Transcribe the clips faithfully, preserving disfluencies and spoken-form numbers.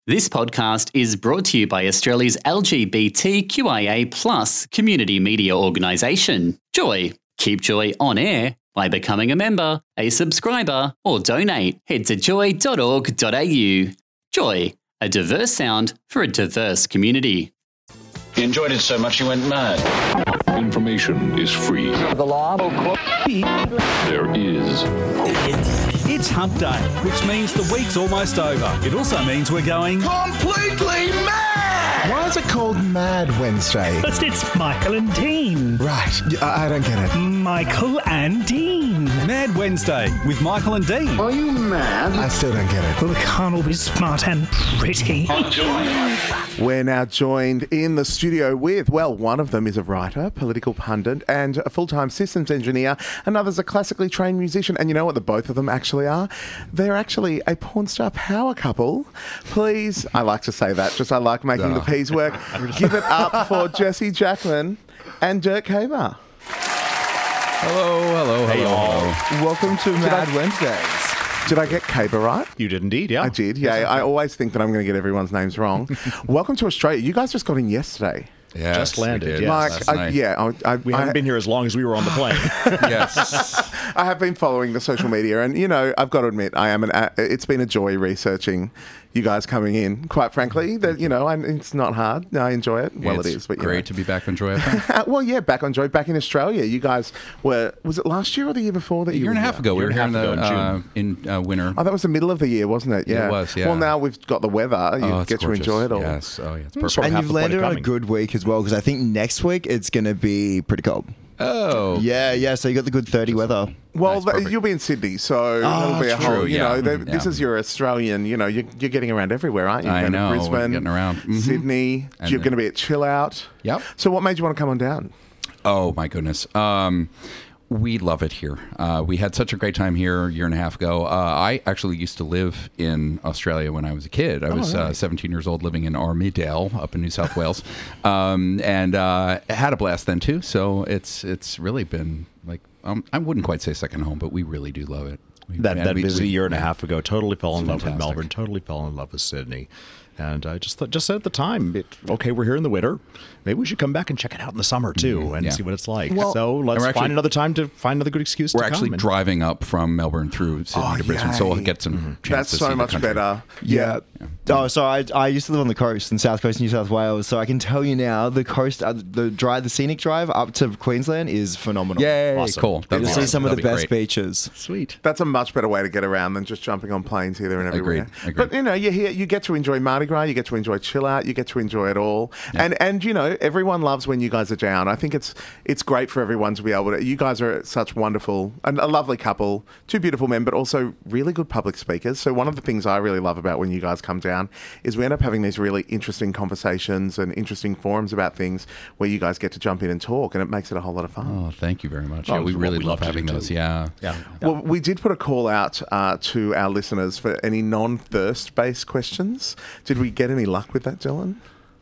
This podcast is brought to you by Australia's L G B T Q I A plus community media organisation, Joy. Keep Joy on air by becoming a member, a subscriber, or donate. Head to joy dot org dot a u. Joy, a diverse sound for a diverse community. He enjoyed it so much he went mad. Information is free. The law. There is hope. It's Hump Day, which means the week's almost over. It also means we're going completely mad! Why is it called Mad Wednesday? Because it's Michael and Dean. Right, I, I don't get it. Michael and Dean. Mad Wednesday with Michael and Dean. Are you mad? I still don't get it. Well, we can't all be smart and pretty. We're now joined in the studio with, well, one of them is a writer, political pundit, and a full-time systems engineer. Another's a classically trained musician. And you know what the both of them actually are? They're actually a porn star power couple. Please, I like to say that, just I like making the P's work. Give it up for Jesse Jackman and Dirk Kaber. Hello, hello, Hey, hello, all. hello. Welcome to Mad I- Wednesdays. Did I get Kaber right? You did indeed, yeah. I did, yeah. I always think that I'm going to get everyone's names wrong. Welcome to Australia. You guys just got in yesterday. Yes, Just landed, we did. yes. Like, Last I, night. yeah, I, I, We I, haven't been here as long as we were on the plane. Yes. I have been following the social media, and you know, I've got to admit, I am an. a- It's been a joy researching you guys coming in. Quite frankly, that you know, I, it's not hard. I enjoy it. Well, it's it is, but you great know. to be back on Joy F M. Uh, well, yeah, back on Joy, back in Australia. You guys were. Was it last year or the year before that A you year and a were half here? ago, we Year were and here a in, half the, ago uh, in uh, winter. Oh, that was the middle of the year, wasn't it? Yeah, It was, yeah. Well, now we've got the weather. You oh, it's get gorgeous. to enjoy it all. Yes, oh yeah, it's Mm, perfect. sort of And half you've the point landed of on a coming. good week as well, because I think next week it's going to be pretty cold. Oh, Yeah, yeah. So you got the good thirty weather. Well, Nice, th- perfect. you'll be in Sydney, so it'll be a true, whole. You yeah. know, they- Mhm, this yeah. is your Australian. You know, you're, you're getting around everywhere, aren't you? I You're going to know, we're Brisbane, getting around. Mhm. Sydney. And you're the- going to be at Chill Out. Yep. So, what made you want to come on down? Oh my goodness. Um, we love it here. Uh, we had such a great time here a year and a half ago. Uh, I actually used to live in Australia when I was a kid. I was uh, seventeen years old, living in Armidale up in New South Wales, um, and uh, had a blast then too. So it's it's really been like um, I wouldn't quite say second home, but we really do love it. We, That, and that we- was a we- year and a yeah. half ago. Totally fell in It's love with fantastic. Melbourne. Totally fell in love with Sydney. And I just thought, just said at the time, it, okay, we're here in the winter. Maybe we should come back and check it out in the summer too, and yeah. see what it's like. Well- so let's we're actually- find another time to find another good excuse. We're to actually come and- driving up from Melbourne through Sydney Oh, to Brisbane, so we'll yay. get some chance That's to so see the much country. better. Yeah. Oh, so I, I used to live on the coast, in South Coast New South Wales. So I can tell you now, the coast, uh, the drive, the scenic drive up to Queensland is phenomenal. Yay, Awesome. cool. That'd You'll be see awesome. some of the That'd be best great. beaches. Sweet. That's a much better way to get around than just jumping on planes here, there, and everywhere. Agreed, agreed. But you know, you here, you get to enjoy Mardi Gras, you get to enjoy Chill Out, you get to enjoy it all, and and you know, everyone loves when you guys are down. I think it's it's great for everyone to be able to. You guys are such wonderful and a lovely couple, two beautiful men, but also really good public speakers. So one of the things I really love about when you guys come down is we end up having these really interesting conversations and interesting forums about things where you guys get to jump in and talk, and it makes it a whole lot of fun. Oh, thank you very much. Oh, Yeah, we it's what really we love love to having do those. too. Yeah. Yeah. Well, we did put a call out uh, to our listeners for any non-thirst-based questions. Did we get any luck with that, Dylan?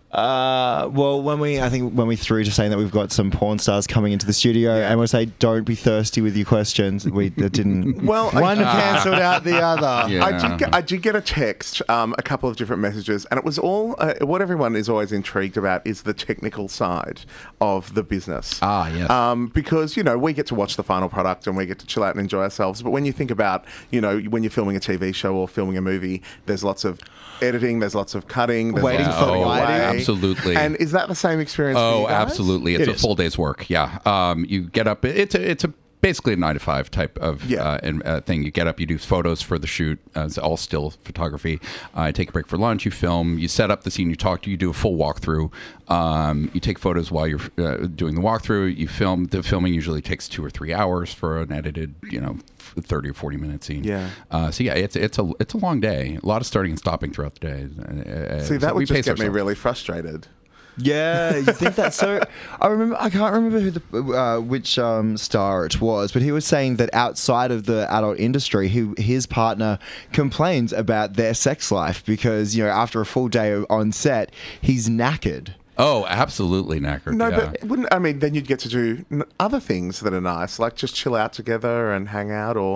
Uh, well, when we, I think when we threw to saying that we've got some porn stars coming into the studio, and we'll say, don't be thirsty with your questions. We that didn't. Well, I- one cancelled out the other. Yeah. I did get, I did get a text, um, a couple of different messages, and it was all uh, what everyone is always intrigued about is the technical side of the business. Ah, yes. Um, because you know we get to watch the final product and we get to chill out and enjoy ourselves. But when you think about you know when you're filming a T V show or filming a movie, there's lots of editing, there's lots of cutting, there's Waiting lots for of the putting lighting. away. Absolutely. And is that the same experience? for Oh, you guys? absolutely. It's It a is. full day's work. Yeah. Um, you get up. It's a it's a basically a nine to five type of Yeah. uh, and, uh, thing. You get up, you do photos for the shoot. Uh, it's all still photography. Uh, take a break for lunch. You film. You set up the scene. You talk. You do a full walkthrough. Um, you take photos while you're uh, doing the walkthrough. You film. The filming usually takes two or three hours for an edited, you know, thirty or forty minute scene. Yeah. Uh, so yeah, it's it's a it's a long day. A lot of starting and stopping throughout the day. Uh, See, so that we would just pace get me ourselves. really frustrated. Yeah, you think that's so? I remember. I can't remember who the uh, which um, star it was, but he was saying that outside of the adult industry, he, his partner complains about their sex life because you know after a full day on set, he's knackered. Oh, absolutely knackered. No, yeah. but wouldn't I mean? Then you'd get to do n- other things that are nice, like just chill out together and hang out, or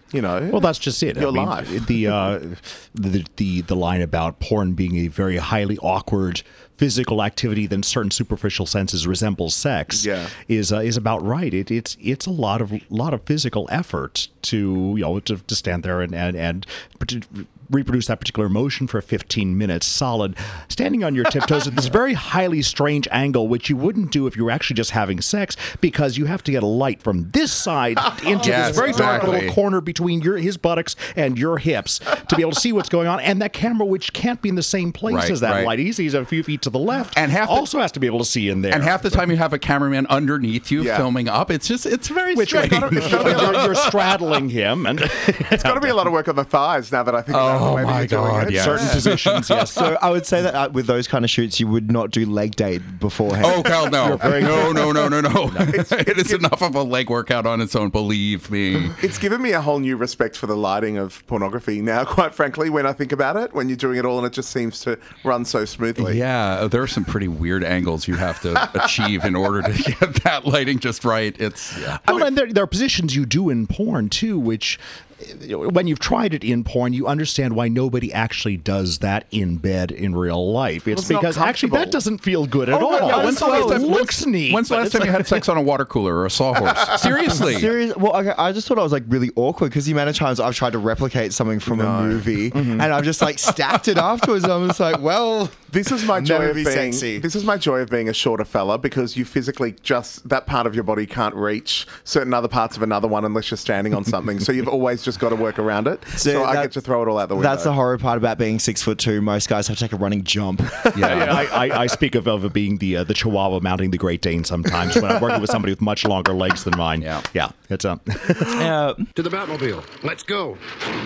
you know. Well, that's just it. Your I mean, life. The, uh, the the the line about porn being a very highly awkward physical activity that in certain superficial senses resembles sex Yeah. is uh, is about right. It, it's it's a lot of lot of physical effort to you know to, to stand there and and and reproduce that particular emotion for fifteen minutes solid, standing on your tiptoes at this very highly strange angle, which you wouldn't do if you were actually just having sex, because you have to get a light from this side into Yes, this very dark exactly. little corner between your his buttocks and your hips to be able to see what's going on. And that camera, which can't be in the same place Right, as that right. light, he's, he's a few feet to the left, And half the- also has to be able to see in there. And half the time you have a cameraman underneath you Yeah. filming up. It's just, it's very which way strange. you're, you're straddling him, and It's got to be a lot of work on the thighs now that I think about Oh, the way that my you're doing God, it. yeah. certain positions, yes. So I would say that uh, with those kind of shoots, you would not do leg day beforehand. Oh, hell no. No, no, no, no, no. It is enough of a leg workout on its own, believe me. It's given me a whole new respect for the lighting of pornography now, quite frankly, when I think about it, when you're doing it all and it just seems to run so smoothly. Yeah, there are some pretty weird angles you have to achieve in order to get that lighting just right. It's yeah. Well, and there, there are positions you do in porn too, which uh, when you've tried it in porn, you understand why nobody actually does that in bed in real life. It's, it's not because actually that comfortable. doesn't feel good at Oh, all. yeah, When's the last it time- looks when's- neat. When's the but last it's time you like- had sex on a water cooler or a sawhorse? Seriously. Serious? Well, okay, I just thought I was like really awkward because the amount of times I've tried to replicate something from a movie and I've just like stacked it afterwards. And I'm just like, well, This is my joy Never of be being. sexy. This is my joy of being a shorter fella, because you physically just that part of your body can't reach certain other parts of another one unless you're standing on something. So you've always just got to work around it. So, So I that- get to throw it all out the window. that's the horror part about being six foot two. Most guys have to take a running jump. Yeah. I, I, I speak of, of being the uh, the Chihuahua mounting the Great Dane sometimes when I'm working with somebody with much longer legs than mine. Yeah. yeah, it's a. Uh, To the Batmobile. Let's go.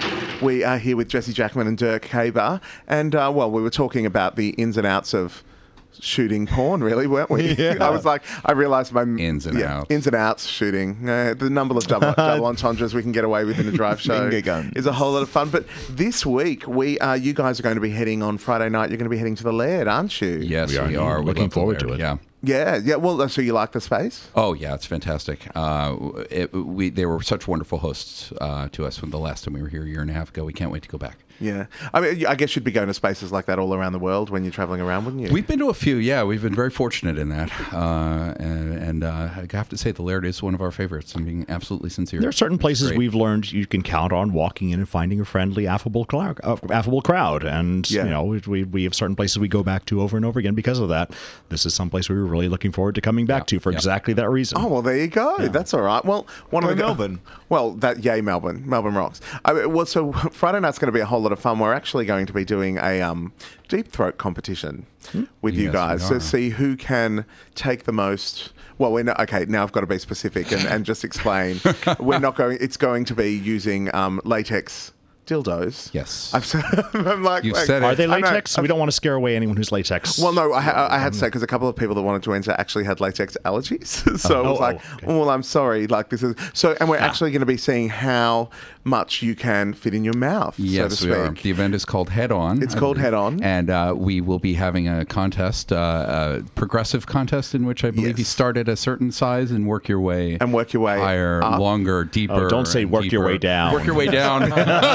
We are here with Jesse Jackman and Dirk Haber, and uh, well, we were talking about the ins and outs of shooting porn, really, weren't we? Yeah. I was like, I realised my Ins and outs. ins and outs shooting. Uh, the number of double, double entendres we can get away with in a drive show Finger guns. is a whole lot of fun. But this week, we uh, you guys are going to be heading on Friday night. You're going to be heading to the Laird, aren't you? Yes, we We are. are. We Looking love the forward to Laird, it. Yeah. Yeah, yeah. Well, so you like the space? Oh yeah, it's fantastic. Uh, it, we they were such wonderful hosts uh, to us when the last time we were here a year and a half ago. We can't wait to go back. Yeah. I mean, I guess you'd be going to spaces like that all around the world when you're traveling around, wouldn't you? We've been to a few, yeah. We've been very fortunate in that, uh, and, and uh, I have to say, the Laird is one of our favorites. I'm being absolutely sincere. There are certain It's places great. we've learned you can count on walking in and finding a friendly, affable, clou- uh, affable crowd, and Yeah. you know we, we we have certain places we go back to over and over again because of that. This is some place we were really looking forward to coming back Yeah. to for Yeah. exactly that reason. Oh, well, there you go. That's all right. Well, one Go of the Melbourne. Well, that yay, Melbourne. Melbourne rocks. I mean, well, so Friday night's going to be a whole lot of fun. We're actually going to be doing a um, deep throat competition with you Yes, guys we to are. see who can take the most. Well, we're not, okay. Now I've got to be specific and, and just explain. We're not going. It's going to be using um, latex dildos. Yes. I've said, I'm like, You've like- said it. Are they I know. latex? We don't want to scare away anyone who's latex. Well, no, I, ha- I had to say because a couple of people that wanted to enter actually had latex allergies, so I was Oh, like, oh, okay. oh, "Well, I'm sorry." Like this is so, and we're actually going to be seeing how much you can fit in your mouth. Yes, so to we are. speak. The event is called Head On. It's I called believe. Head On. And uh, we will be having a contest, uh, a progressive contest, in which I believe you Yes. start at a certain size and work your way And work your way higher, up. longer, deeper. Oh, don't say and work your deeper. way down. Work your way down.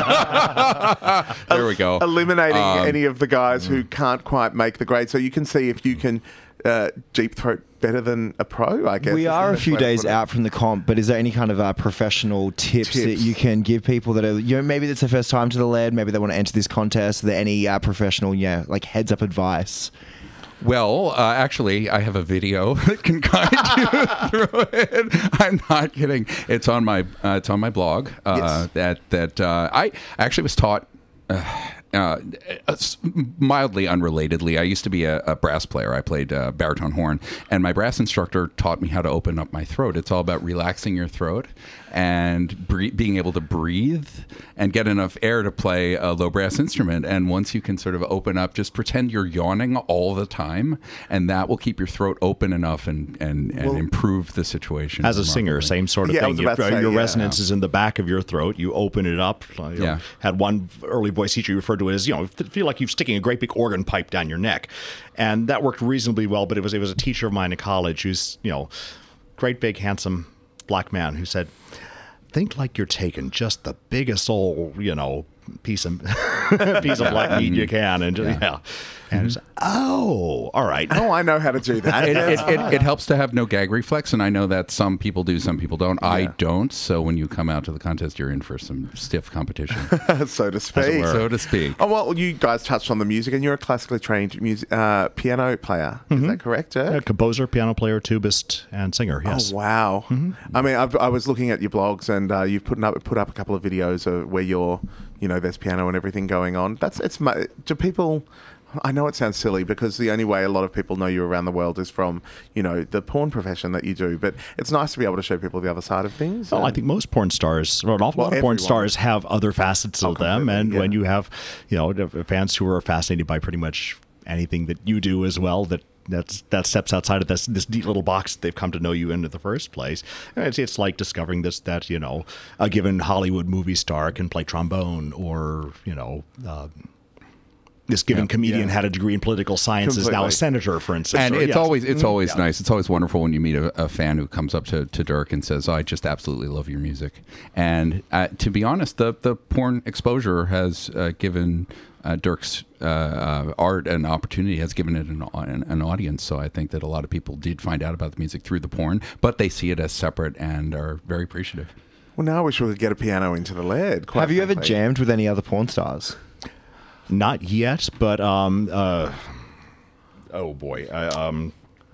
There we go. Eliminating Um, any of the guys who can't quite make the grade, so you can see if you can uh, deep throat better than a pro. I guess we is the are a best few way to days put it. out from the comp, but is there any kind of uh, professional tips, that Tips. you can give people that are, you know, maybe it's their first time to the Laird, maybe they want to enter this contest? Are there any uh, professional, yeah, like heads up advice? Well, uh, actually, I have a video that can guide you through it. I'm not kidding. It's on my uh, it's on my blog. Uh, Yes. That that uh, I actually was taught. Uh, uh, s- mildly unrelatedly, I used to be a, a brass player. I played uh, baritone horn, and my brass instructor taught me how to open up my throat. It's all about relaxing your throat and bre- being able to breathe and get enough air to play a low brass instrument. And once you can sort of open up, just pretend you're yawning all the time, and that will keep your throat open enough and and, and Well, improve the situation. As a singer, remarkably. same sort of Yeah, I thing. was You- about to say, your yeah. resonance is in the back of your throat. You open it up. You know, Yeah. Had one early voice teacher referred to it as, you know, feel like you're sticking a great big organ pipe down your neck, and that worked reasonably well. But it was it was a teacher of mine in college who's, you know, great big handsome black man who said, think like you're taking just the biggest old, you know, piece of piece of black meat you can, and just, yeah. yeah. And it's, oh, all right. Oh, I know how to do that. It, it, it, it helps to have no gag reflex, and I know that some people do, some people don't. Yeah. I don't. So when you come out to the contest, you're in for some stiff competition, so to speak. So to speak. Oh well, you guys touched on the music, and you're a classically trained music, uh, piano player. Mm-hmm. Is that correct, Dirk? Yeah, composer, piano player, tubist, and singer. Yes. Oh wow. Mm-hmm. I mean, I've, I was looking at your blogs, and uh, you've put up put up a couple of videos of where you're, you know, there's piano and everything going on. That's it's. Do people? I know it sounds silly because the only way a lot of people know you around the world is from, you know, the porn profession that you do. But it's nice to be able to show people the other side of things. Well, I think most porn stars, or an awful Well, lot of porn everyone. stars have other facets Oh, of them. And completely, when yeah. you have, you know, fans who are fascinated by pretty much anything that you do as well, that that's that steps outside of this this neat little box that they've come to know you in in the first place. And It's, it's like discovering this that, you know, a given Hollywood movie star can play trombone, or, you know, uh, this given Yeah. comedian Yeah. had a degree in political science, is now Completely. a senator, for instance. And Or, it's yes. always it's always Yeah. nice. It's always wonderful when you meet a, a fan who comes up to, to Dirk and says, oh, "I just absolutely love your music." And uh, to be honest, the the porn exposure has uh, given uh, Dirk's uh, uh, art an opportunity, has given it an, an an audience. So I think that a lot of people did find out about the music through the porn, but they see it as separate and are very appreciative. Well, now I wish we could get a piano into the lead. Quite Have you ever frankly. jammed with any other porn stars? Not yet, but um, uh, oh boy, I, um,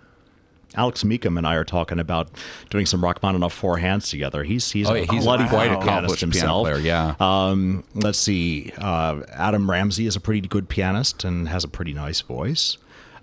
Alex Meekum and I are talking about doing some Rachmaninoff four hands together. He's he's Oh, a yeah, he's bloody quite fine accomplished pianist piano himself. player, yeah. Um, let's see, uh, Adam Ramsey is a pretty good pianist and has a pretty nice voice.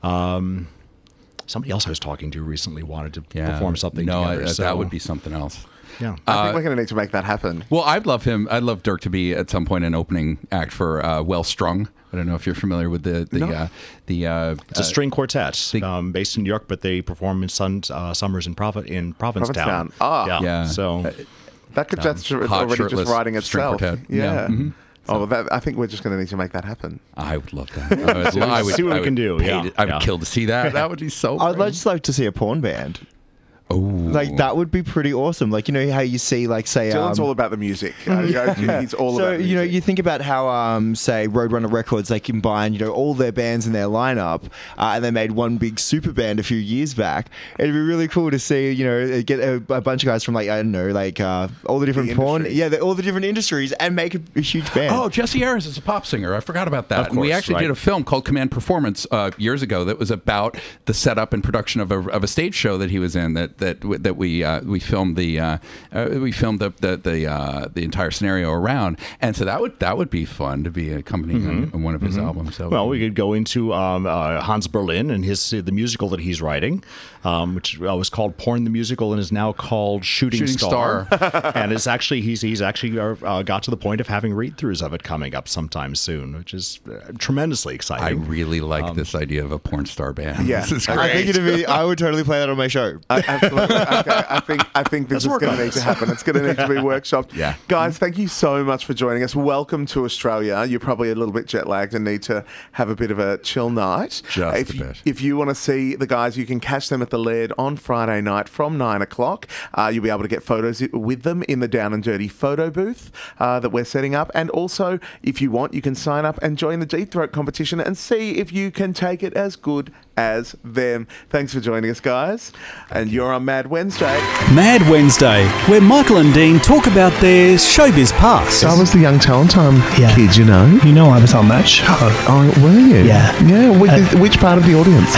Um, somebody else I was talking to recently wanted to Yeah. perform something No, together. I, so, that would be something else. yeah. I think we're going to need to make that happen. Well, I'd love him. I'd love Dirk to be at some point an opening act for uh, Well Strung. I don't know if you're familiar with the the No. uh, the. Uh, It's a string quartet um, based in New York, but they perform in sun, uh, summers in, Provi- in Provincetown. Provincetown. Ah. yeah. Yeah. So That could that's hot, already just shirtless writing string itself. quartet. Yeah. Yeah. Mhm. Oh, well, that, I think we're just going to need to make that happen. I would love that. I would, I would See what I we would can do, pay yeah, to- I would yeah. kill to see that. That would be so. I'd great. like- just like to see a porn band. Oh, Like that would be pretty awesome. Like, you know how you see, like, say, Dylan's um, all about the music. Uh, he's all so about the you know, music. you think about how, um, say, Roadrunner Records, they combine, you know, all their bands in their lineup, uh, and they made one big super band a few years back. It'd be really cool to see, you know, get a, a bunch of guys from, like, I don't know, like uh, all the different The porn, industry. yeah, the, all the different industries, and make a, a huge band. Oh, Jesse Ayers is a pop singer. I forgot about that. Of and we course, actually right. did a film called Command Performance uh, years ago that was about the setup and production of a, of a stage show that he was in. That that that we uh, we filmed the uh, uh, we filmed the the the, uh, the entire scenario around. And so that would that would be fun to be accompanying Mm-hmm. on, on one of his albums. So Well, we could go into um, uh, Hans Berlin and his the musical that he's writing, um, which uh, was called Porn the Musical and is now called Shooting, Shooting Star. And it's actually he's he's actually uh, got to the point of having read-throughs of it coming up sometime soon, which is uh, tremendously I exciting. really like Um, this idea of a porn star band. Yeah. This is I great. I think it'd be. I would totally play that on my show. Uh, absolutely. Okay, I think I think this Let's is work going on to need this. to happen. It's going to need to be workshopped. Yeah. Guys, thank you so much for joining us. Welcome to Australia. You're probably a little bit jet lagged and need to have a bit of a chill night. Just if a you, bit. If you want to see the guys, you can catch them at the Laird on Friday night from nine o'clock. Uh, you'll be able to get photos with them in the Down and Dirty photo booth uh, that we're setting up. And also, if you want, you can sign up and join the Deep Throat competition and see if you can take it as good as them. Thanks for joining us, guys. And you're on Mad Wednesday. Mad Wednesday, where Michael and Dean talk about their showbiz past. I was the young talent time Yeah. kid, you know. You know I was on that show. Oh, were you? Yeah. Yeah. Which, which part of the audience?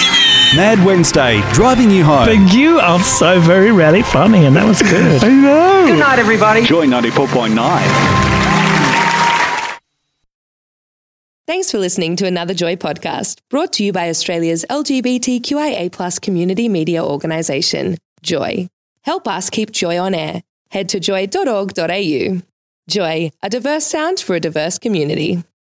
Mad Wednesday, driving you home. But you are so very, really funny, and that was good. I know. Good night, everybody. Joy ninety-four point nine. Thanks for listening to another Joy podcast, brought to you by Australia's L G B T Q I A plus community media organisation, Joy. Help us keep Joy on air. Head to joy dot org dot a u. Joy, a diverse sound for a diverse community.